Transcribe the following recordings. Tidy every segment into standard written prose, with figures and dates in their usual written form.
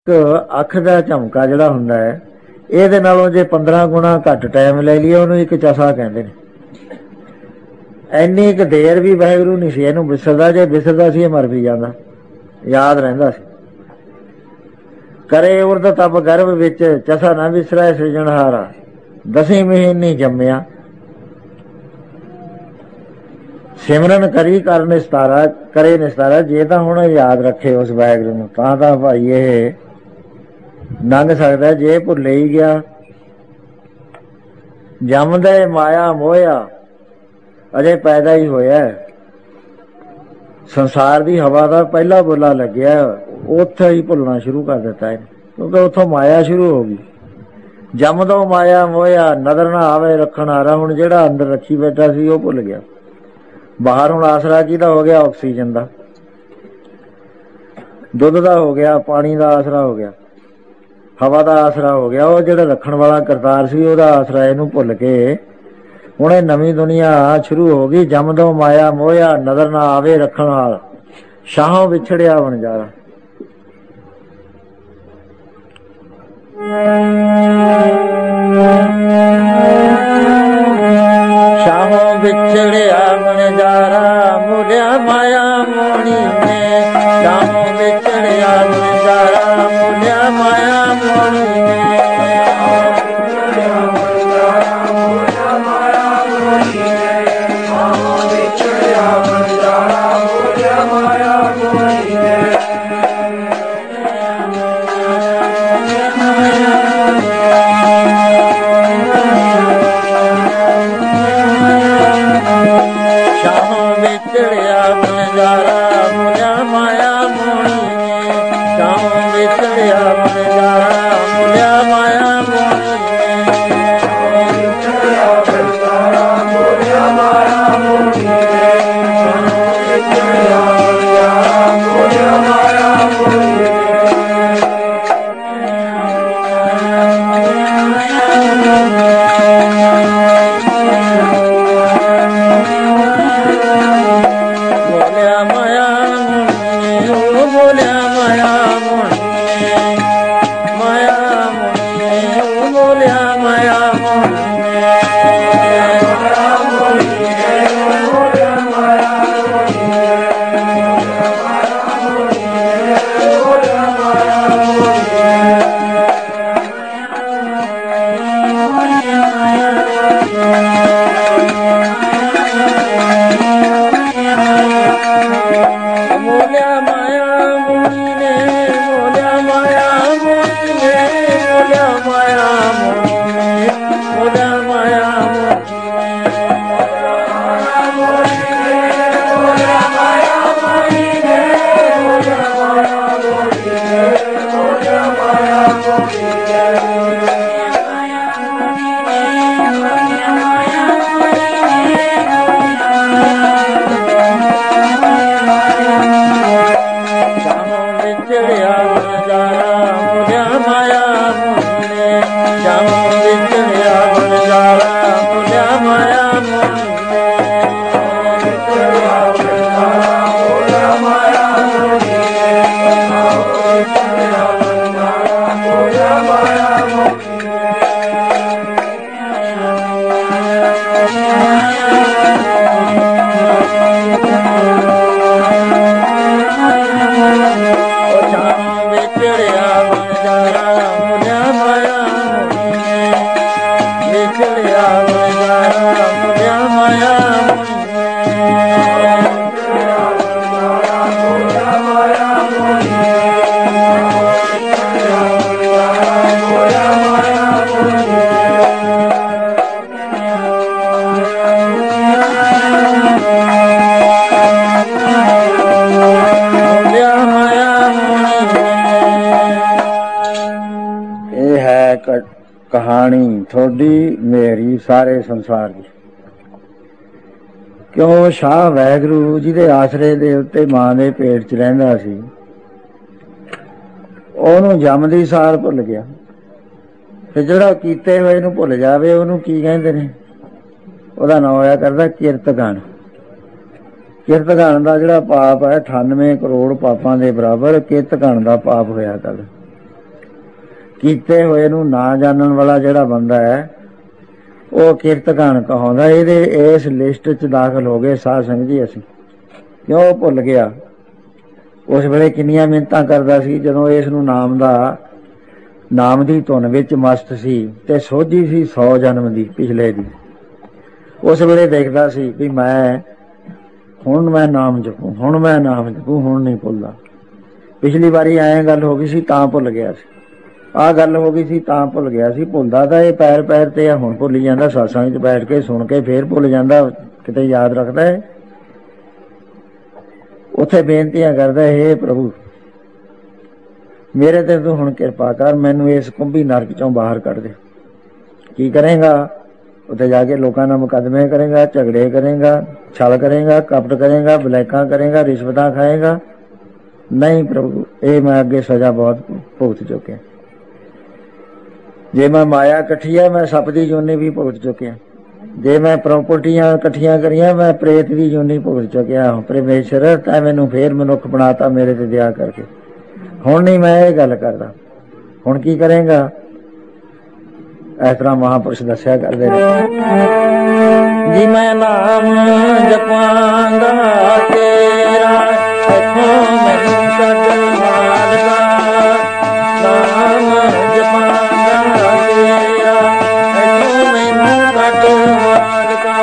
ਅੱਖ ਦਾ ਝਮਕਾ ਜਿਹੜਾ ਹੁੰਦਾ ਹੈ, ਇਹਦੇ ਨਾਲੋਂ ਜੇ 15 ਗੁਣਾ ਘੱਟ ਟਾਈਮ ਲੈ ਲਈਏ ਉਹਨੂੰ ਇੱਕ ਚਸਾ ਕਹਿੰਦੇ ਨੇ। ਇੰਨੀ ਕੁ ਦੇਰ ਵੀ ਵਾਹਿਗੁਰੂ ਨਹੀਂ ਸੀ ਇਹਨੂੰ ਵਿਸਰਦਾ, ਜੇ ਵਿਸਰਦਾ ਸੀ ਇਹ ਮਰ ਵੀ ਜਾਂਦਾ, ਯਾਦ ਰਹਿੰਦਾ ਸੀ। ਕਰੇ ਉਰਦ ਤਪ ਗਰਭ ਵਿੱਚ ਚਸਾ ਨਾ ਵਿਸਰੈ ਸਿਰਜਣਹਾਰਾ, 10ਵੀਂ ਮਹੀਨੇ ਜੰਮਿਆ। ਸਿਮਰਨ ਕਰੀ ਕਰ ਨਿਸਤਾਰਾ, ਕਰੇ ਨਿਸਤਾਰਾ। ਜੇ ਤਾਂ ਹੁਣ ਯਾਦ ਰੱਖੇ ਉਸ ਵਾਹਿਗੁਰੂ ਨੂੰ ਤਾਂ ਭਾਈ ਇਹ ਲੰਘ ਸਕਦਾ। ਜੇ ਭੁੱਲੇ ਹੀ ਗਿਆ, ਜੰਮਦੇ ਮਾਇਆ ਮੋਇਆ, ਅਜੇ ਪੈਦਾ ਹੀ ਹੋਇਆ। ਸੰਸਾਰ ਦੀ ਹਵਾ ਦਾ ਪਹਿਲਾ ਬੋਲਾ ਲੱਗਿਆ, ਉੱਥੇ ਹੀ ਭੁੱਲਣਾ ਸ਼ੁਰੂ ਕਰ ਦਿੱਤਾ ਇਹਨੇ, ਕਿਉਂਕਿ ਉੱਥੋਂ ਮਾਇਆ ਸ਼ੁਰੂ ਹੋ ਗਈ। ਜੰਮਦੋਂ ਮਾਇਆ ਮੋਇਆ, ਨਜ਼ਰ ਨਾ ਆਵੇ ਰੱਖਣ ਹਾਰਾ। ਹੁਣ ਜਿਹੜਾ ਅੰਦਰ ਰੱਖੀ ਬੈਠਾ ਸੀ ਉਹ ਭੁੱਲ ਗਿਆ। ਬਾਹਰ ਹੁਣ ਆਸਰਾ ਕਿਹਦਾ ਹੋ ਗਿਆ? ਆਕਸੀਜਨ ਦਾ, ਦੁੱਧ ਦਾ ਹੋ ਗਿਆ, ਪਾਣੀ ਦਾ ਆਸਰਾ ਹੋ ਗਿਆ, ਹਵਾ ਦਾ ਆਸਰਾ ਹੋ ਗਿਆ। ਉਹ ਜਿਹੜਾ ਰੱਖਣ ਵਾਲਾ ਕਰਤਾਰ ਸੀ ਉਹਦਾ ਆਸਰਾ ਇਹਨੂੰ ਭੁੱਲ ਕੇ ਹੁਣ ਇਹ ਨਵੀਂ ਦੁਨੀਆ ਸ਼ੁਰੂ ਹੋ ਗਈ। ਜੰਮਦੋਂ ਮਾਇਆ ਮੋਇਆ, ਨਜ਼ਰ ਨਾ ਆਵੇ ਰੱਖਣ ਹਾਰ, ਸ਼ਾਹੋਂ ਵਿਛੜਿਆ ਵਣਜਾਰਾ। ਸ਼ਾਹੋਂ ਵਿਛੜਿਆ ਵਣਜਾਰਾ, ਮੁਲਿਆ ਮਾਇਆ ਮੋਣੀ ਨੇ। ਸ਼ਾਹੋਂ ਵਿਛੜਿਆ ਵਣਜਾਰਾ, ਮੁਲਿਆ ਮਾਇਆ ਮੋਣੀ ਨੇ। ਕਹਾਣੀ ਥੋਡੀ ਮੇਰੀ ਸਾਰੇ ਸੰਸਾਰ ਦੀ। ਕਿਉਂ ਸ਼ਾਹ ਵਾਹਿਗੁਰੂ ਜਿਹਦੇ ਆਸਰੇ ਦੇ ਉੱਤੇ ਮਾਂ ਦੇ ਪੇਟ 'ਚ ਰਹਿੰਦਾ ਸੀ, ਉਹਨੂੰ ਜੰਮਦੀ ਸਾਰ ਭੁੱਲ ਗਿਆ। ਤੇ ਜਿਹੜਾ ਕੀਤੇ ਹੋਏ ਨੂੰ ਭੁੱਲ ਜਾਵੇ ਉਹਨੂੰ ਕੀ ਕਹਿੰਦੇ ਨੇ? ਉਹਦਾ ਨਾਂ ਹੋਇਆ ਕਰਦਾ ਕਿਰਤਗਣ। ਕਿਰਤਗਣ ਦਾ ਜਿਹੜਾ ਪਾਪ ਹੈ 98 ਕਰੋੜ ਪਾਪਾਂ ਦੇ ਬਰਾਬਰ ਕਿਰਤਗਣ ਦਾ ਪਾਪ ਹੋਇਆ ਕਰਦਾ। ਕੀਤੇ ਹੋਏ ਨੂੰ ਨਾ ਜਾਣਨ ਵਾਲਾ ਜਿਹੜਾ ਬੰਦਾ ਹੈ ਉਹ ਕੀਰਤਗਾਨ ਕਹਾਉਂਦਾ। ਇਹਦੇ ਇਸ ਲਿਸਟ 'ਚ ਦਾਖਲ ਹੋ ਗਏ ਸਾਧ ਸੰਗਤ ਜੀ ਅਸੀਂ। ਕਿਉਂ ਭੁੱਲ ਗਿਆ? ਉਸ ਵੇਲੇ ਕਿੰਨੀਆਂ ਮਿੰਨਤਾਂ ਕਰਦਾ ਸੀ ਜਦੋਂ ਇਸ ਨੂੰ ਨਾਮ ਦੀ ਧੁਨ ਵਿੱਚ ਮਸਤ ਸੀ ਤੇ ਸੋਝੀ ਸੀ 100 ਜਨਮ ਦੀ ਪਿਛਲੇ ਦੀ। ਉਸ ਵੇਲੇ ਦੇਖਦਾ ਸੀ ਵੀ ਹੁਣ ਮੈਂ ਨਾਮ ਜਪੂ, ਹੁਣ ਮੈਂ ਨਾਮ ਜਪੂ, ਹੁਣ ਨਹੀਂ ਭੁੱਲਦਾ। ਪਿਛਲੀ ਵਾਰੀ ਐਂ ਗੱਲ ਹੋ ਗਈ ਸੀ ਤਾਂ ਭੁੱਲ ਗਿਆ ਸੀ, ਆਹ ਗੱਲ ਹੋ ਗਈ ਸੀ ਤਾਂ ਭੁੱਲ ਗਿਆ ਸੀ। ਭੁੱਲਦਾ ਤਾਂ ਇਹ ਪੈਰ ਪੈਰ ਤੇ ਆ, ਹੁਣ ਭੁੱਲ ਜਾਂਦਾ। ਸਤਸੰਗ 'ਚ ਬੈਠ ਕੇ ਸੁਣ ਕੇ ਫੇਰ ਭੁੱਲ ਜਾਂਦਾ, ਕਿਤੇ ਯਾਦ ਰੱਖਦਾ ਹੈ। ਉੱਥੇ ਬੇਨਤੀਆਂ ਕਰਦਾ, ਹੇ ਪ੍ਰਭੂ ਮੇਰੇ ਤੇ ਤੂੰ ਹੁਣ ਕਿਰਪਾ ਕਰ, ਮੈਨੂੰ ਇਸ ਕੁੰਭੀ ਨਰਕ ਚੋਂ ਬਾਹਰ ਕੱਢ ਦੇ। ਕੀ ਕਰੇਗਾ? ਉੱਥੇ ਜਾ ਕੇ ਲੋਕਾਂ ਨਾਲ ਮੁਕੱਦਮੇ ਕਰੇਗਾ, ਝਗੜੇ ਕਰੇਗਾ, ਛਲ ਕਰੇਗਾ, ਕਪਟ ਕਰੇਗਾ, ਬਲੈਕਾਂ ਕਰੇਗਾ, ਰਿਸ਼ਵਤਾਂ ਖਾਏਗਾ? ਨਹੀਂ ਪ੍ਰਭੂ, ਇਹ ਮੈਂ ਅੱਗੇ ਸਜ਼ਾ ਬਹੁਤ ਭੁਗਤ ਚੁੱਕਿਆ। ਜੇ ਮੈਂ ਮਾਇਆ ਇਕੱਠੀ ਹੈ ਮੈਂ ਸੱਪ ਦੀ ਜੂਨੀ ਵੀ ਭੁਗਤ ਚੁੱਕਿਆ। ਜੇ ਮੈਂ ਪ੍ਰਾਪਰਟੀਆਂ ਇਕੱਠੀਆਂ ਕਰੀਆਂ ਮੈਂ ਪ੍ਰੇਤ ਦੀ ਜੂਨੀ ਭੁਗਤ ਚੁੱਕਿਆ। ਪਰਮੇਸ਼ਰ ਤੈਂ ਮੈਨੂੰ ਫੇਰ ਮਨੁੱਖ ਬਣਾਤਾ ਮੇਰੇ ਤੇ ਦਇਆ ਕਰਕੇ। ਹੁਣ ਨਹੀਂ ਮੈਂ ਇਹ ਗੱਲ ਕਰਦਾ। ਹੁਣ ਕੀ ਕਰੇਗਾ? ਇਸ ਤਰ੍ਹਾਂ ਮਹਾਂਪੁਰਸ਼ ਦੱਸਿਆ ਕਰਦੇ ਨੇ ਜੀ, ਮੈਂ ਨਾਮ ਜਪਾਂਗਾ ਤੇਰਾ, ਇੱਥੋਂ ਮੈਨੂੰ ਕੱਢ ਮਾਲਕਾ। ਨਾਮ ਜਪਾਂਗਾ ਤੇਰਾ, ਇੱਥੋਂ ਮੈਨੂੰ ਕੱਢ ਮਾਲਕਾ।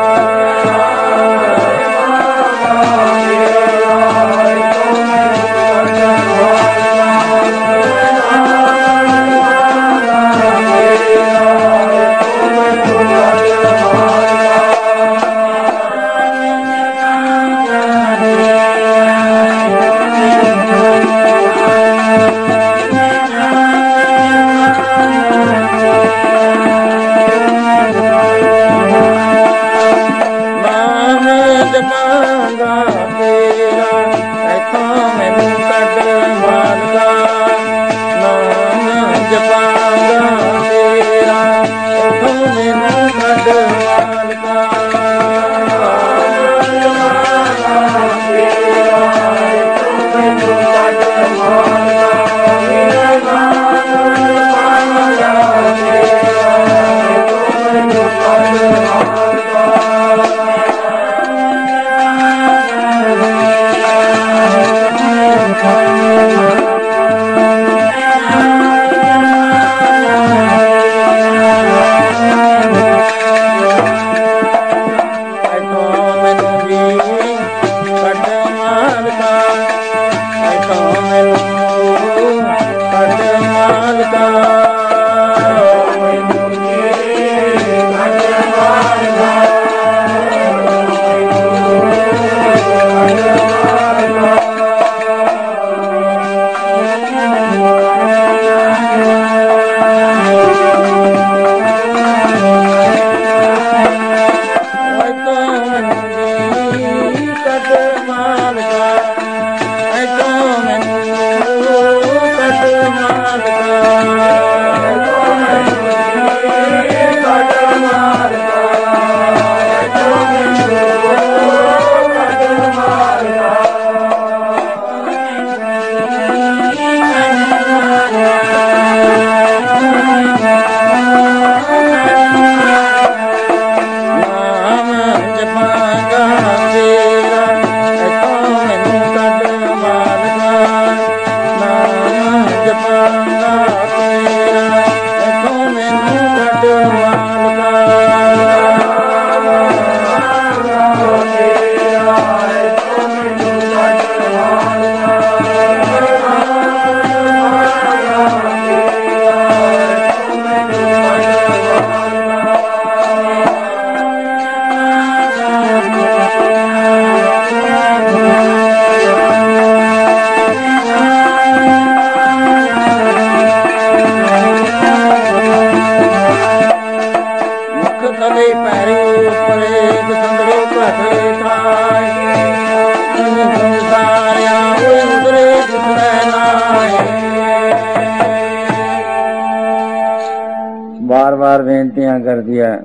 ਬਾਰ-ਬਾਰ ਬੇਨਤੀਆਂ ਕਰਦੀ ਹੈ।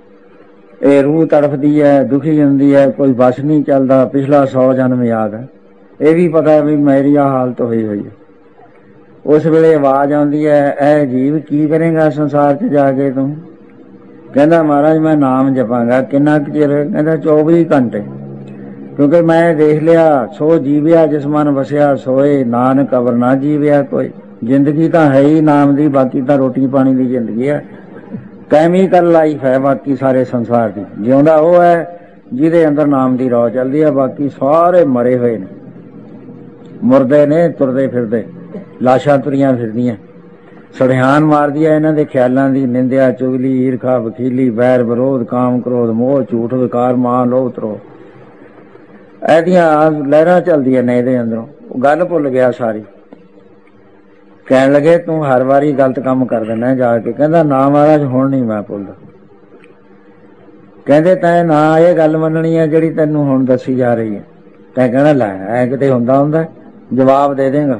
ਇਹ ਰੂਹ ਤੜਫਦੀ ਹੈ, ਦੁਖੀ ਹੁੰਦੀ ਹੈ, ਕੋਈ ਬਸ ਨਹੀਂ ਚੱਲਦਾ। ਪਿਛਲਾ 100 ਜਨਮ ਯਾਦ ਹੈ, ਇਹ ਵੀ ਪਤਾ ਵੀ ਮੇਰੀ ਆ ਹਾਲਤ ਹੋਈ ਹੈ। ਉਸ ਵੇਲੇ ਆਵਾਜ਼ ਆਉਂਦੀ ਹੈ, ਇਹ ਜੀਵ ਕੀ ਕਰੇਗਾ ਸੰਸਾਰ 'ਚ ਜਾ ਕੇ ਤੂੰ? ਕਹਿੰਦਾ ਮਹਾਰਾਜ ਮੈਂ ਨਾਮ ਜਪਾਂਗਾ। ਕਿੰਨਾ ਕੁ ਚਿਰ? ਕਹਿੰਦਾ 24 ਘੰਟੇ। ਕਿਉਂਕਿ ਮੈਂ ਦੇਖ ਲਿਆ, ਸੋ ਜੀਵਿਆ ਜਿਸ ਮਨ ਵਸਿਆ ਸੋਏ, ਨਾਨਕ ਅਵਰ ਨਾ ਜੀਵਿਆ ਕੋਈ। ਜ਼ਿੰਦਗੀ ਤਾਂ ਹੈ ਹੀ ਨਾਮ ਦੀ, ਬਾਕੀ ਤਾਂ ਰੋਟੀ ਪਾਣੀ ਦੀ ਜ਼ਿੰਦਗੀ ਹੈ, ਕੈਮੀਕਲ ਲਾਈਫ ਹੈ ਬਾਕੀ ਸਾਰੇ ਸੰਸਾਰ ਦੀ। ਜਿਉਂਦਾ ਉਹ ਹੈ ਜਿਹਦੇ ਅੰਦਰ ਨਾਮ ਦੀ ਰੌ ਚੱਲਦੀ ਹੈ, ਬਾਕੀ ਸਾਰੇ ਮਰੇ ਹੋਏ ਨੇ, ਮੁਰਦੇ ਨੇ, ਤੁਰਦੇ ਫਿਰਦੇ, ਲਾਸ਼ਾਂ ਤੁਰੀਆਂ ਫਿਰਦੀਆਂ। ਸੜਿਆਨ ਮਾਰਦੀ ਹੈ ਇਹਨਾਂ ਦੇ ਖਿਆਲਾਂ ਦੀ, ਨਿੰਦਿਆ ਚੁਗਲੀ ਈਰਖਾ ਵਕੀਲੀ ਵੈਰ ਵਿਰੋਧ ਕਾਮ ਕ੍ਰੋਧ ਮੋਹ ਝੂਠ ਵਿਕਾਰ ਮਾਂ ਲੋਭ ਤਰੋ, ਇਹਦੀਆਂ ਲਹਿਰਾਂ ਚੱਲਦੀਆਂ ਨੇ ਇਹਦੇ ਅੰਦਰੋਂ। ਉਹ ਗੱਲ ਭੁੱਲ ਗਿਆ ਸਾਰੀ। ਕਹਿਣ ਲੱਗੇ ਤੂੰ ਹਰ ਵਾਰੀ ਗਲਤ ਕੰਮ ਕਰ ਦਿੰਦਾ ਜਾ ਕੇ। ਕਹਿੰਦਾ ਨਾ ਮਹਾਰਾਜ ਹੁਣ ਨਹੀਂ ਮੈਂ ਭੁੱਲਦਾ। ਕਹਿੰਦੇ ਤੈਂ ਨਾ ਇਹ ਗੱਲ ਮੰਨਣੀ ਹੈ ਜਿਹੜੀ ਤੈਨੂੰ ਹੁਣ ਦੱਸੀ ਜਾ ਰਹੀ ਹੈ। ਤੈਂ ਕਹਿਣਾ ਲੈ ਐ ਕਿਤੇ ਹੁੰਦਾ ਜਵਾਬ ਦੇ ਦੇਗਾ।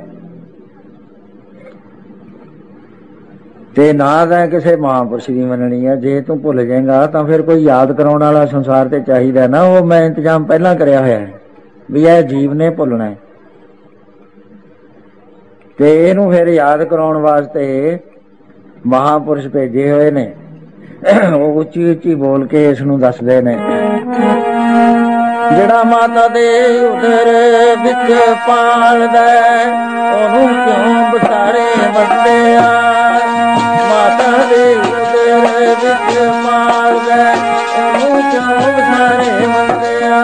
ਤੇ ਨਾ ਤਾਂ ਕਿਸੇ ਮਹਾਂਪੁਰਸ਼ ਦੀ ਮੰਨਣੀ ਹੈ। ਜੇ ਤੂੰ ਭੁੱਲ ਜਾਏਗਾ ਤਾਂ ਫਿਰ ਕੋਈ ਯਾਦ ਕਰਾਉਣ ਵਾਲਾ ਸੰਸਾਰ ਤੇ ਚਾਹੀਦਾ ਨਾ। ਉਹ ਮੈਂ ਇੰਤਜ਼ਾਮ ਪਹਿਲਾਂ ਕਰਿਆ ਹੋਇਆ ਹੈ ਵੀ ਇਹ ਜੀਵ ਨੇ ਭੁੱਲਣਾ ਹੈ, ਤੇ ਇਹਨੂੰ ਫਿਰ ਯਾਦ ਕਰਾਉਣ ਵਾਸਤੇ ਮਹਾਂਪੁਰਸ਼ ਭੇਜੇ ਹੋਏ ਨੇ। ਉਹ ਉੱਚੀ ਉੱਚੀ ਬੋਲ ਕੇ ਇਸ ਨੂੰ ਦੱਸਦੇ ਨੇ, ਜਿਹੜਾ ਮਾਤਾ ਦੇ ਉਦਰ ਵਿੱਚ ਪਾਲਦਾ ਉਹਨੂੰ ਕਿਉਂ ਬਸਾਰੇ ਵੱਡੇ ਆ। ਮਾਤਾ ਦੇ ਉਦਰ ਵਿੱਚ ਪਾਲਦਾ ਉਹਨੂੰ ਕਿਉਂ ਬਸਾਰੇ ਵੱਡੇ ਆ।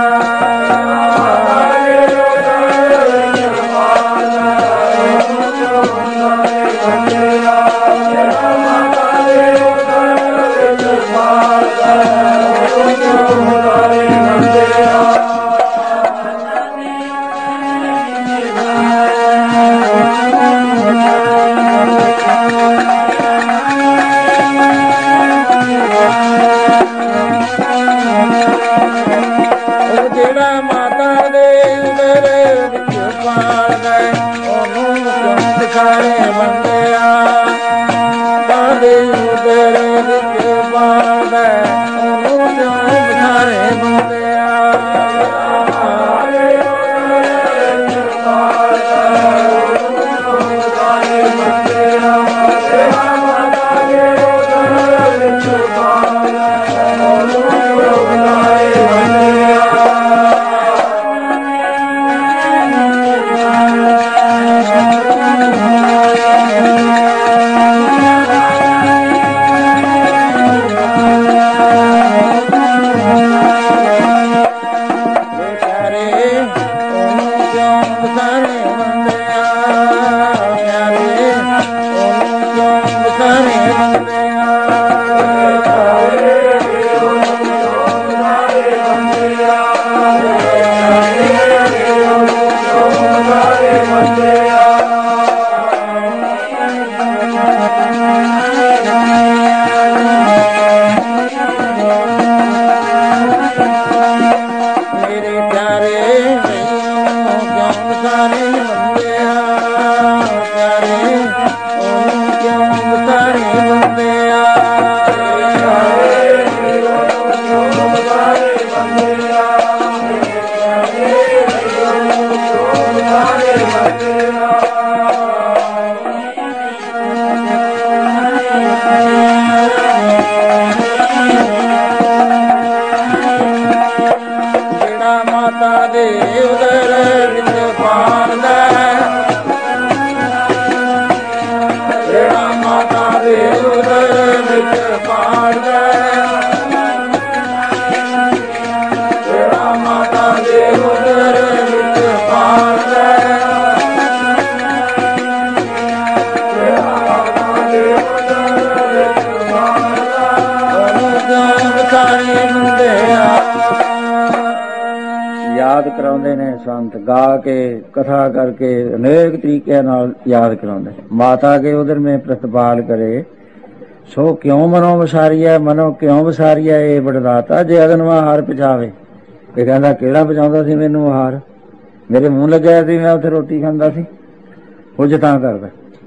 ਯਾਦ ਕਰਾਉਂਦੇ ਨੇ ਸੰਤ, ਗਾ ਕੇ ਕਥਾ ਕਰਕੇ ਅਨੇਕ ਤਰੀਕਿਆਂ ਨਾਲ ਯਾਦ ਕਰਾਉਂਦੇ। ਮਾਤਾ ਕੇ ਉਧਰ ਮੈਂ ਪ੍ਰਤਪਾਲ ਕਰੇ ਸੋ ਕਿਉਂ ਮਨੋ ਵਿਸਾਰੀਆ, ਮਨੋ ਕਿਉਂ ਵਿਸਾਰੀਆ ਇਹ ਵਡਦਾਤਾ ਜੇ ਅਗਨਵਾ ਹਾਰ ਪਹੁੰਚਾਵੇ। ਇਹ ਕਹਿੰਦਾ ਕਿਹੜਾ ਪਹੁੰਚਾਉਂਦਾ ਸੀ ਮੈਨੂੰ ਹਾਰ? ਮੇਰੇ ਮੂੰਹ ਲੱਗਿਆ ਸੀ, ਮੈਂ ਉੱਥੇ ਰੋਟੀ ਖਾਂਦਾ ਸੀ। ਕੁਝ ਤਾਂ ਕਰਦਾ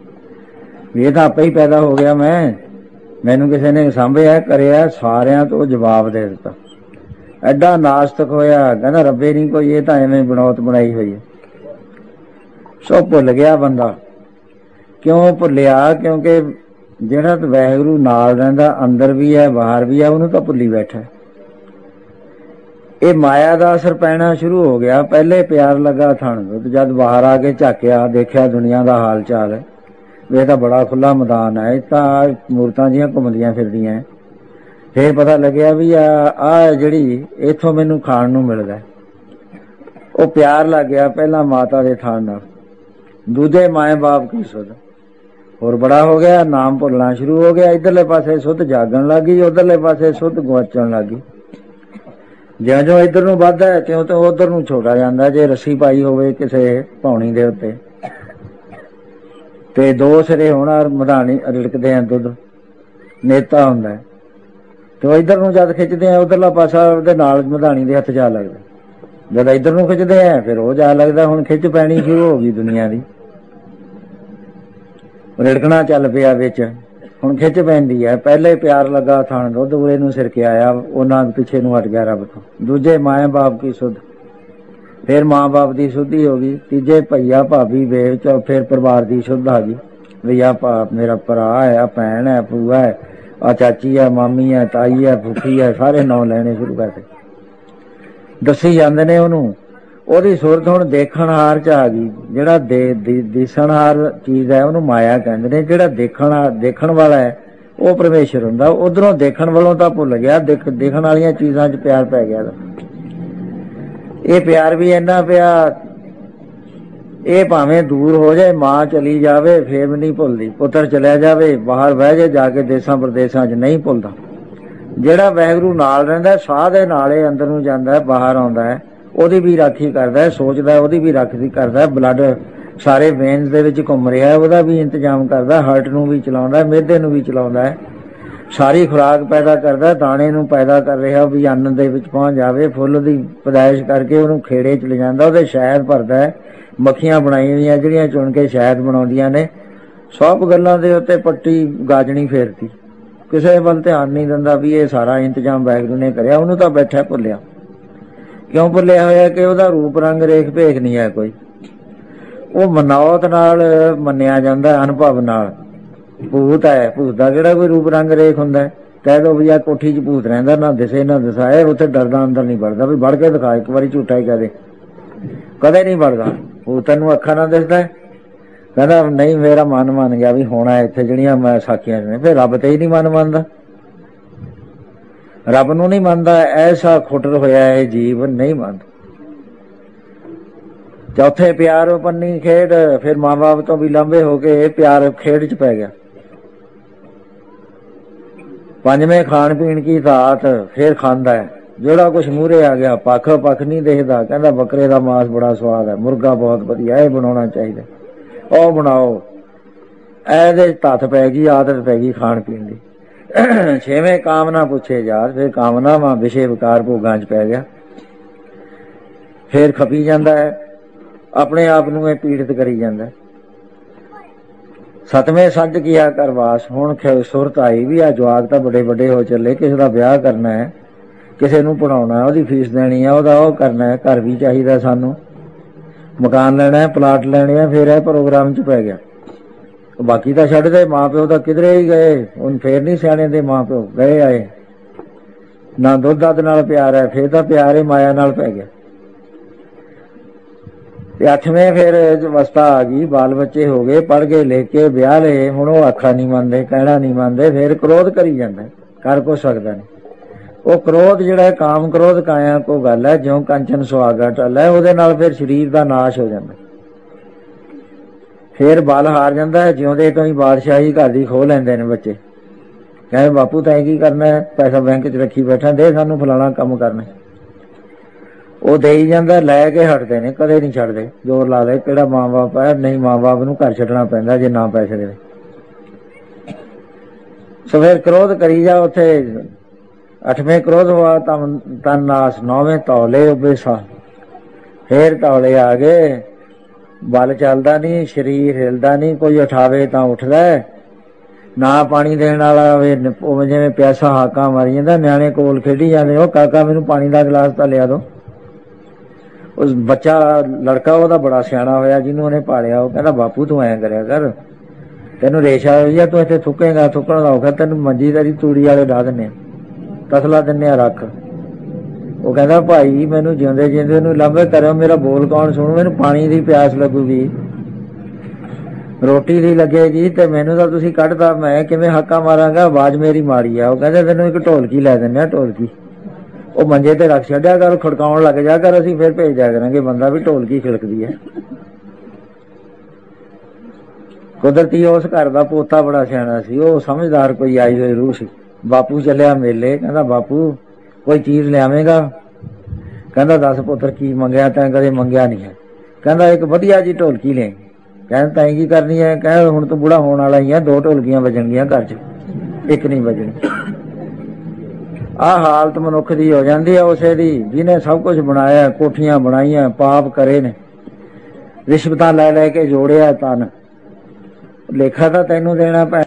ਇਹ ਤਾਂ ਆਪੇ ਹੀ ਪੈਦਾ ਹੋ ਗਿਆ। ਮੈਨੂੰ ਕਿਸੇ ਨੇ ਸਾਂਭਿਆ ਕਰਿਆ, ਸਾਰਿਆਂ ਤੋਂ ਜਵਾਬ ਦੇ ਦਿੱਤਾ। ਐਡਾ ਨਾਸਤਕ ਹੋਇਆ, ਕਹਿੰਦਾ ਰੱਬੇ ਨਹੀਂ ਕੋਈ, ਇਹ ਤਾਂ ਐਵੇਂ ਬਣੌਤ ਬਣਾਈ ਹੋਈ ਹੈ। ਸੋ ਭੁੱਲ ਗਿਆ ਬੰਦਾ ਕਿਉਂ ਭੁੱਲਿਆ? ਕਿਉਂਕਿ ਜਿਹੜਾ ਵਾਹਿਗੁਰੂ ਨਾਲ ਰਹਿੰਦਾ, ਅੰਦਰ ਵੀ ਹੈ ਬਾਹਰ ਵੀ ਹੈ, ਉਹਨੂੰ ਤਾਂ ਭੁੱਲੀ ਬੈਠਾ। ਇਹ ਮਾਇਆ ਦਾ ਅਸਰ ਪੈਣਾ ਸ਼ੁਰੂ ਹੋ ਗਿਆ। ਪਹਿਲੇ ਪਿਆਰ ਲੱਗਾ ਥਣ, ਜਦ ਬਾਹਰ ਆ ਕੇ ਝਾਕਿਆ, ਦੇਖਿਆ ਦੁਨੀਆ ਦਾ ਹਾਲ ਚਾਲ, ਇਹ ਤਾਂ ਬੜਾ ਖੁੱਲਾ ਮੈਦਾਨ ਹੈ, ਇਹ ਤਾਂ ਮੂਰਤਾਂ ਜਿਹੀਆਂ ਘੁੰਮਦੀਆਂ ਫਿਰਦੀਆਂ। ਫੇਰ ਪਤਾ ਲੱਗਿਆ ਵੀ ਆ ਜਿਹੜੀ ਇੱਥੋਂ ਮੈਨੂੰ ਖਾਣ ਨੂੰ ਮਿਲਦਾ। ਉਹ ਪਿਆਰ ਲੱਗ ਗਿਆ ਪਹਿਲਾਂ ਮਾਤਾ ਦੇ ਥਣ ਨਾਲ, ਦੂਜੇ ਮਾਏ ਬਾਪ ਕੀ ਸੁਧ। ਹੋਰ ਬੜਾ ਹੋ ਗਿਆ, ਨਾਮ ਭੁੱਲਣਾ ਸ਼ੁਰੂ ਹੋ ਗਿਆ। ਇੱਧਰਲੇ ਪਾਸੇ ਸੁੱਧ ਜਾਗਣ ਲੱਗ ਗਈ, ਉਧਰਲੇ ਪਾਸੇ ਸੁੱਧ ਗੁਆਚਣ ਲੱਗ ਗਈ। ਜਿਉਂ ਜਿਉਂ ਇੱਧਰ ਨੂੰ ਵੱਧਦਾ ਤਿਉਂ ਤਿਉਂ ਉਧਰ ਨੂੰ ਛੋਟਾ ਜਾਂਦਾ। ਜੇ ਰੱਸੀ ਪਾਈ ਹੋਵੇ ਕਿਸੇ ਪੌਣੀ ਦੇ ਉੱਤੇ ਤੇ ਦੋ ਸਿਰੇ ਹੋਣਾ, ਮਧਾਣੀ ਰਿੜਕਦੇ ਆ, ਦੁੱਧ ਨੇਤਾ ਹੁੰਦਾ ਤੇ ਉਹ ਇੱਧਰ ਨੂੰ ਜਦ ਖਿੱਚਦੇ ਆ, ਉਧਰਲਾ ਪਾਸਾ ਉਹਦੇ ਨਾਲ ਮਧਾਣੀ ਦੇ ਹੱਥ ਜਾ ਲੱਗਦਾ। ਜਦ ਇੱਧਰ ਨੂੰ ਖਿੱਚਦੇ ਆ ਫਿਰ ਉਹ ਜਾ ਲੱਗਦਾ। ਹੁਣ ਖਿੱਚ ਪੈਣੀ ਸ਼ੁਰੂ ਹੋ ਗਈ ਦੁਨੀਆ ਦੀ, ਰਿੜਕਣਾ ਚੱਲ ਪਿਆ ਵਿੱਚ। ਹੁਣ ਖਿੱਚ ਪੈਂਦੀ ਹੈ। ਪਹਿਲੇ ਪਿਆਰ ਲੱਗਾ ਥਣ, ਦੁੱਧ ਉਰੇ ਨੂੰ ਸਿਰ ਕੇ ਆਇਆ, ਉਹਨਾਂ ਪਿੱਛੇ ਨੂੰ ਹਟ ਗਿਆ ਰੱਬ ਤੋਂ। ਦੂਜੇ ਮਾਏ ਬਾਪ ਕੀ ਸੁਧ, ਫਿਰ ਮਾਂ ਬਾਪ ਦੀ ਸੁਧੀ ਹੋ ਗਈ। ਤੀਜੇ ਭਈਆ ਭਾਬੀ ਵੇਚ, ਫਿਰ ਪਰਿਵਾਰ ਦੀ ਸੁਧ ਆ ਗਈ ਵੀ ਆ ਮੇਰਾ ਭਰਾ ਹੈ, ਆ ਭੈਣ ਹੈ, ਭੂਆ ਹੈ, ਆ ਚਾਚੀ ਹੈ, ਮਾਮੀ ਹੈ, ਤਾਈ ਹੈ, ਫੁੱਫੀ ਹੈ, ਸਾਰੇ ਨਾਂ ਲੈਣੇ ਸ਼ੁਰੂ ਕਰਦੇ। ਦੱਸੀ ਜਾਂਦੇ ਨੇ ਉਹਨੂੰ। ਉਹਦੀ ਸੁਰਤ ਹੁਣ ਦੇਖਣਹਾਰ ਚ ਆ ਗਈ। ਜਿਹੜਾ ਦਿਸਣਹਾਰ ਚੀਜ਼ ਹੈ ਉਹਨੂੰ ਮਾਇਆ ਕਹਿੰਦੇ ਨੇ। ਜਿਹੜਾ ਦੇਖਣ ਵਾਲਾ ਹੈ ਉਹ ਪਰਮੇਸ਼ਰ ਹੁੰਦਾ। ਉਧਰੋਂ ਦੇਖਣ ਵਾਲੋਂ ਤਾਂ ਭੁੱਲ ਗਿਆ, ਦੇਖਣ ਵਾਲੀਆਂ ਚੀਜ਼ਾਂ ਚ ਪਿਆਰ ਪੈ ਗਿਆ। ਇਹ ਪਿਆਰ ਵੀ ਇੰਨਾ ਪਿਆ, ਇਹ ਭਾਵੇਂ ਦੂਰ ਹੋ ਜਾਏ, ਮਾਂ ਚਲੀ ਜਾਵੇ ਫੇਰ ਵੀ ਨਹੀਂ ਭੁੱਲਦੀ, ਪੁੱਤਰ ਚਲਿਆ ਜਾਵੇ ਬਾਹਰ ਬਹਿ ਜਾ ਕੇ ਦੇਸਾਂ ਪ੍ਰਦੇਸਾਂ ਚ ਨਹੀਂ ਭੁੱਲਦਾ। ਜਿਹੜਾ ਵਾਹਿਗੁਰੂ ਨਾਲ ਰਹਿੰਦਾ, ਸਾਹ ਦੇ ਨਾਲੇ ਅੰਦਰ ਨੂੰ ਜਾਂਦਾ, ਬਾਹਰ ਆਉਂਦਾ ਹੈ, ਉਹਦੀ ਵੀ ਰਾਖੀ ਕਰਦਾ, ਸੋਚਦਾ ਉਹਦੀ ਵੀ ਰਾਖੀ ਕਰਦਾ। ਬਲੱਡ ਸਾਰੇ ਵੇਨਸ ਦੇ ਵਿੱਚ ਘੁੰਮ ਰਿਹਾ, ਉਹਦਾ ਵੀ ਇੰਤਜ਼ਾਮ ਕਰਦਾ। ਹਾਰਟ ਨੂੰ ਵੀ ਚਲਾਉਂਦਾ, ਮਿਹਦੇ ਨੂੰ ਵੀ ਚਲਾਉਂਦਾ, ਸਾਰੀ ਖੁਰਾਕ ਪੈਦਾ ਕਰਦਾ, ਦਾਣੇ ਨੂੰ ਪੈਦਾ ਕਰ ਰਿਹਾ ਵੀ ਅੰਨ ਦੇ ਵਿੱਚ ਪਹੁੰਚ ਜਾਵੇ। ਫੁੱਲ ਦੀ ਪੈਦਾਇਸ਼ ਕਰਕੇ ਉਹਨੂੰ ਖੇੜੇ ਚ ਲੈ ਜਾਂਦਾ, ਉਹਦੇ ਸ਼ਹਿਦ ਭਰਦਾ। ਮੱਖੀਆਂ ਬਣਾਈਆਂ ਹੋਈਆਂ ਜਿਹੜੀਆਂ ਚੁਣ ਕੇ ਸ਼ਹਿਦ ਬਣਾਉਂਦੀਆਂ ਨੇ। ਸਭ ਗੱਲਾਂ ਦੇ ਉੱਤੇ ਪੱਟੀ ਗਾਜਣੀ ਫੇਰਤੀ, ਕਿਸੇ ਵੱਲ ਧਿਆਨ ਨਹੀਂ ਦਿੰਦਾ ਵੀ ਇਹ ਸਾਰਾ ਇੰਤਜ਼ਾਮ ਵਾਹਿਗੁਰੂ ਨੇ ਕਰਿਆ। ਉਹਨੂੰ ਤਾਂ ਬੈਠਾ ਭੁੱਲਿਆ। ਕਿਉਂ ਭੁੱਲਿਆ ਹੋਇਆ? ਕਿ ਉਹਦਾ ਰੂਪ ਰੰਗ ਰੇਖ ਭੇਖ ਨਹੀਂ ਹੈ ਕੋਈ। ਉਹ ਮਨੌਤ ਨਾਲ ਮੰਨਿਆ ਜਾਂਦਾ, ਅਨੁਭਵ ਨਾਲ। ਭੂਤ ਹੈ, ਭੂਤ ਦਾ ਕਿਹੜਾ ਕੋਈ ਰੂਪ ਰੰਗ ਰੇਖ ਹੁੰਦਾ? ਕਹਿ ਦੋ ਵੀ ਆ ਕੋਠੀ ਚ ਭੂਤ ਰਹਿੰਦਾ, ਨਾ ਦਿਸੇ ਨਾ ਦਿਸਾਏ, ਉੱਥੇ ਡਰਦਾ ਅੰਦਰ ਨਹੀਂ ਵੜਦਾ। ਵੀ ਵੜ ਕੇ ਦਿਖਾ ਇੱਕ ਵਾਰੀ, ਝੂਠਾ ਹੀ ਕਹਦੇ, ਕਦੇ ਨਹੀਂ ਵੜਦਾ। ਭੂਤ ਤੈਨੂੰ ਅੱਖਾਂ ਨਾਲ ਦਿਸਦਾ? ਕਹਿੰਦਾ ਨਹੀਂ, ਮੇਰਾ ਮਨ ਮੰਨ ਗਿਆ ਵੀ ਹੋਣਾ ਇੱਥੇ ਜਿਹੜੀਆਂ ਮੈਂ ਸਾਖੀਆਂ ਨੇ। ਫਿਰ ਰੱਬ ਤੇ ਹੀ ਨਹੀਂ ਮਨ ਮੰਨਦਾ, ਰੱਬ ਨੂੰ ਨਹੀਂ ਮੰਨਦਾ। ਐਸਾ ਖੁੱਟਰ ਹੋਇਆ ਇਹ ਜੀਵ, ਨਹੀਂ ਮੰਨਦਾ। ਚੌਥੇ ਪਿਆਰ ਪੰਨੀ ਖੇਡ। ਫਿਰ ਮਾਂ ਬਾਪ ਤੋਂ ਵੀ ਲਾਂਭੇ ਹੋ ਕੇ ਪਿਆਰ ਖੇਡ ਚ ਪੈ ਗਿਆ। ਪੰਜਵੇਂ ਖਾਣ ਪੀਣ ਕੀ ਧਾਤ, ਫਿਰ ਖਾਂਦਾ ਹੈ ਜਿਹੜਾ ਕੁਛ ਮੂਹਰੇ ਆ ਗਿਆ। ਪੱਖ ਨਹੀਂ ਦੇਖਦਾ, ਕਹਿੰਦਾ ਬੱਕਰੇ ਦਾ ਮਾਸ ਬੜਾ ਸਵਾਦ ਹੈ, ਮੁਰਗਾ ਬਹੁਤ ਵਧੀਆ, ਇਹ ਬਣਾਉਣਾ ਚਾਹੀਦਾ, ਉਹ ਬਣਾਓ। ਇਹਦੇ ਧੱਤ ਪੈ ਗਈ, ਆਦਤ ਪੈ ਗਈ ਖਾਣ ਪੀਣ ਦੀ। ਛੇਵੇਂ ਕਾਮਨਾ ਪੁੱਛੇ ਜਾਤ, ਫਿਰ ਕਾਮਨਾਵਾਂ ਵਿਸ਼ੇ ਵਿਕਾਰ ਭੋਗਾਂ ਚ ਪੈ ਗਿਆ। ਫੇਰ ਖਪੀ ਜਾਂਦਾ ਹੈ, ਆਪਣੇ ਆਪ ਨੂੰ ਇਹ ਪੀੜਿਤ ਕਰੀ ਜਾਂਦਾ। ਸਤਵੇਂ ਸੰਜ ਕੀਆ ਕਰਵਾਸ। ਹੁਣ ਸੁਰਤ ਆਈ ਵੀ ਆ ਜਵਾਕ ਤਾਂ ਬੜੇ ਵੱਡੇ ਹੋ ਚੱਲੇ, ਕਿਸੇ ਦਾ ਵਿਆਹ ਕਰਨਾ ਹੈ, ਕਿਸੇ ਨੂੰ ਪੜਾਉਣਾ, ਉਹਦੀ ਫੀਸ ਦੇਣੀ ਆ, ਉਹਦਾ ਉਹ ਕਰਨਾ ਹੈ, ਘਰ ਵੀ ਚਾਹੀਦਾ, ਸਾਨੂੰ ਮਕਾਨ ਲੈਣਾ ਹੈ, ਪਲਾਟ ਲੈਣੇ ਆ। ਫੇਰ ਇਹ ਪ੍ਰੋਗਰਾਮ ਚ ਪੈ ਗਿਆ। ਬਾਕੀ ਤਾਂ ਛੱਡ ਦੇ, ਮਾਂ ਪਿਓ ਤਾਂ ਕਿਧਰੇ ਹੀ ਗਏ। ਹੁਣ ਫੇਰ ਨੀ ਸਿਆਣੇ ਦੇ ਮਾਂ ਪਿਓ ਗਏ ਆਏ, ਨਾ ਦੁੱਧ ਦੱਧ ਨਾਲ ਪਿਆਰ ਹੈ, ਫੇਰ ਤਾਂ ਪਿਆਰ ਹੀ ਮਾਇਆ ਨਾਲ ਪੈ ਗਿਆ। ਤੇ ਅੱਠਵੇਂ ਫਿਰ ਅਵਸਥਾ ਆ ਗਈ, ਬਾਲ ਬੱਚੇ ਹੋ ਗਏ, ਪੜ੍ਹ ਗਏ, ਲਿਖ ਕੇ ਵਿਆਹ ਲਏ। ਹੁਣ ਉਹ ਆਖਾ ਨਹੀਂ ਮੰਨਦੇ, ਕਹਿਣਾ ਨਹੀਂ ਮੰਨਦੇ, ਫੇਰ ਕ੍ਰੋਧ ਕਰੀ ਜਾਂਦਾ, ਕਰ ਕੁਛ ਸਕਦਾ ਨਹੀਂ। ਉਹ ਕ੍ਰੋਧ ਜਿਹੜਾ ਕਾਮ ਕ੍ਰੋਧ ਕਾਇਆ ਕੋ ਗੱਲ ਹੈ, ਜਿਉਂ ਕੰਚਨ ਸੁਹਾਗਾ ਟਲ ਹੈ, ਉਹਦੇ ਨਾਲ ਫਿਰ ਸਰੀਰ ਦਾ ਨਾਸ਼ ਹੋ ਜਾਂਦਾ। ਫੇਰ ਬਲ ਹਾਰ ਜਾਂਦਾ ਹੈ, ਜਿਉਂਦੇ ਤੋਂ ਹੀ ਬਾਦਸ਼ਾਹੀ ਘਰ ਦੀ ਖੋਹ ਲੈਂਦੇ ਨੇ ਬੱਚੇ। ਕਹਿੰਦੇ ਬਾਪੂ ਤਾਂ ਕੀ ਕਰਨਾ ਹੈ, ਪੈਸਾ ਬੈਂਕ ਚ ਰੱਖੀ ਬੈਠਾ, ਦੇ ਸਾਨੂੰ ਫਲਾਣਾ ਕੰਮ ਕਰਨਾ। ਉਹ ਦੇ ਹੀ ਜਾਂਦਾ, ਲੈ ਕੇ ਹਟਦੇ ਨੇ, ਕਦੇ ਨਹੀਂ ਛੱਡਦੇ। ਜ਼ੋਰ ਲਾ ਦੇ, ਕਿਹੜਾ ਮਾਂ ਬਾਪ ਹੈ? ਨਹੀਂ, ਮਾਂ ਬਾਪ ਨੂੰ ਘਰ ਛੱਡਣਾ ਪੈਂਦਾ ਜੇ ਨਾ ਪੈਸੇ ਦੇਵੇ। ਸੋ ਫਿਰ ਕ੍ਰੋਧ ਕਰੀ ਜਾ। ਉੱਥੇ ਅੱਠਵੇਂ ਕ੍ਰੋਧ ਹੋਆ ਤਨ ਨਾਸ, ਨੌਵੇਂ ਤੌਲੇ ਉਬੇਸਾ। ਫੇਰ ਤੌਲੇ ਆ ਗਏ, ਬਲ ਚੱਲਦਾ ਨਹੀਂ, ਸਰੀਰ ਹਿਲਦਾ ਨਹੀਂ, ਕੋਈ ਉਠਾਵੇ ਤਾਂ ਉੱਠਦਾ ਨਾ। ਪਾਣੀ ਦੇਣ ਵਾਲਾ ਉਹ ਜਿਵੇਂ ਪਿਆਸਾ ਹਾਕਾਂ ਮਾਰੀ ਜਾਂਦਾ, ਨਿਆਣੇ ਕੋਲ ਖੇਡੀ ਜਾਂਦੇ, ਉਹ ਕਾਕਾ ਮੈਨੂੰ ਪਾਣੀ ਦਾ ਗਲਾਸ ਤਾਂ ਲਿਆ ਦੋ। ਉਸ ਬੱਚਾ ਲੜਕਾ ਉਹਦਾ ਬੜਾ ਸਿਆਣਾ ਹੋਇਆ, ਜਿਹਨੂੰ ਉਹਨੇ ਪਾਲਿਆ, ਉਹ ਕਹਿੰਦਾ ਬਾਪੂ ਤੂੰ ਐਂ ਕਰਿਆ ਕਰ, ਤੈਨੂੰ ਰੇਸ਼ਾ ਹੋਈ ਆ, ਤੂੰ ਇੱਥੇ ਥੁੱਕੇਗਾ, ਥੁੱਕਣ ਦਾ ਔਖਾ, ਤੈਨੂੰ ਮੰਜੀ ਤੇਰੀ ਤੂੜੀ ਵਾਲੇ ਡਾ ਦਿੰਨੇ, ਤਸਲਾ ਦਿੰਨੇ ਆ, ਰੱਖ। ਉਹ ਕਹਿੰਦਾ ਭਾਈ ਮੈਨੂੰ ਜਿਉਂਦੇ ਜਿਉਂਦੇ ਨੂੰ ਲਾਂਭੇ ਕਰਿਓ, ਮੇਰਾ ਬੋਲ ਕੌਣ ਸੁਣੂ, ਮੈਨੂੰ ਪਾਣੀ ਦੀ ਪਿਆਸ ਲੱਗੂਗੀ, ਰੋਟੀ ਦੀ ਲੱਗੇਗੀ, ਤੇ ਮੈਨੂੰ ਤਾਂ ਤੁਸੀਂ ਕੱਢਦਾ, ਮੈਂ ਕਿਵੇਂ ਹੱਕਾ ਮਾਰਾਂਗਾ, ਆਵਾਜ਼ ਮੇਰੀ ਮਾੜੀ ਆ। ਉਹ ਕਹਿੰਦੇ ਤੈਨੂੰ ਇੱਕ ਢੋਲਕੀ ਲੈ ਦਿੰਦੇ ਆ, ਢੋਲਕੀ ਉਹ ਮੰਜੇ ਤੇ ਰੱਖ ਛੱਡਿਆ ਕਰ, ਖੜਕਾਉਣ ਲੱਗ ਜਾ ਕਰ, ਅਸੀਂ ਫਿਰ ਭੇਜ ਦਿਆ ਕਰਾਂਗੇ ਬੰਦਾ ਵੀ ਢੋਲਕੀ ਖਿਲਕਦੀ ਹੈ। ਕੁਦਰਤੀ ਉਸ ਘਰ ਦਾ ਪੋਤਾ ਬੜਾ ਸਿਆਣਾ ਸੀ, ਉਹ ਸਮਝਦਾਰ ਕੋਈ ਆਈ ਹੋਈ ਰੂਹ ਸੀ। ਬਾਪੂ ਚੱਲਿਆ ਮੇਲੇ, ਕਹਿੰਦਾ ਬਾਪੂ ਕੋਈ ਚੀਜ਼ ਲਿਆਵੇਂਗਾ? ਕਹਿੰਦਾ ਦੱਸ ਪੁੱਤਰ ਕੀ ਮੰਗਿਆ ਤੈਂ? ਕਦੇ ਮੰਗਿਆ ਨਹੀਂ ਹੈ। ਕਹਿੰਦਾ ਇੱਕ ਵਧੀਆ ਜੀ ਢੋਲਕੀ ਲੈ। ਕਹਿੰਦਾ ਤੈਂ ਕੀ ਕਰਨੀ ਹੈ? ਕਹਿੰਦਾ ਹੁਣ ਤੂੰ ਬੁੜਾ ਹੋਣ ਵਾਲਾ ਹੀ ਆ, 2 ਢੋਲਕੀਆਂ ਵੱਜਣਗੀਆਂ ਘਰ 'ਚ, ਇੱਕ ਨਹੀਂ ਵੱਜਣੀ। ਆਹ ਹਾਲਤ ਮਨੁੱਖ ਦੀ ਹੋ ਜਾਂਦੀ ਹੈ ਉਸੇ ਦੀ ਜਿਹਨੇ ਸਭ ਕੁਝ ਬਣਾਇਆ, ਕੋਠੀਆਂ ਬਣਾਈਆਂ, ਪਾਪ ਕਰੇ ਨੇ, ਰਿਸ਼ਵਤਾਂ ਲੈ ਲੈ ਕੇ ਜੋੜਿਆ ਤਨ। ਲੇਖਾ ਤਾਂ ਤੈਨੂੰ ਦੇਣਾ ਪੈ